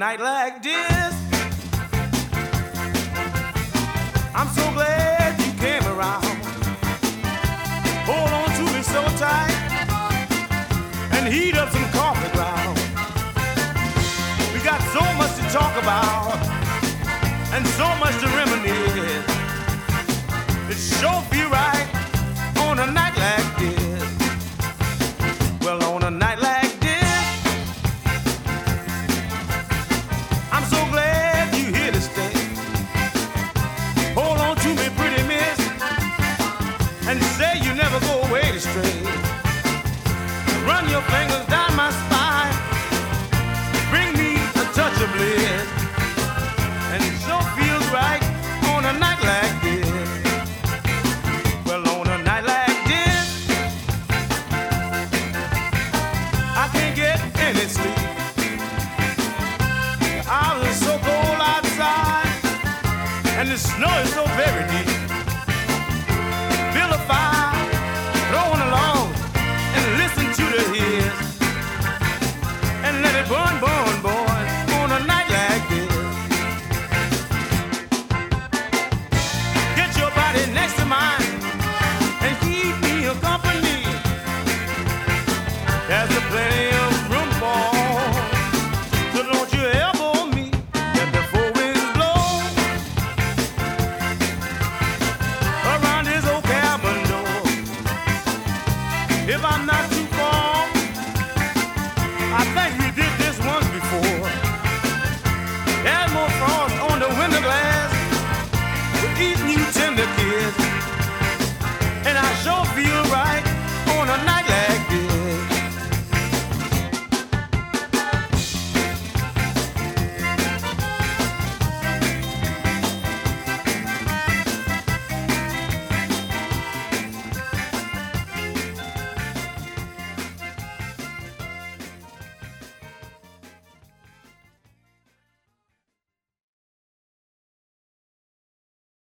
night like this. I'm so glad you came around. Hold on to me so tight and heat up some coffee ground. We got so much to talk about and so much to reminisce. It sure feel right on a night like this. Well, on a night like this, I'm so glad you're here to stay. Hold on to me, pretty miss, and say you never go away astray. Run your fingers down my spine, bring me a touch of bliss, and it sure feels right on a night like this. Well, on a night like this, I can't get any sleep. The hours are so cold outside, and the snow is so very deep.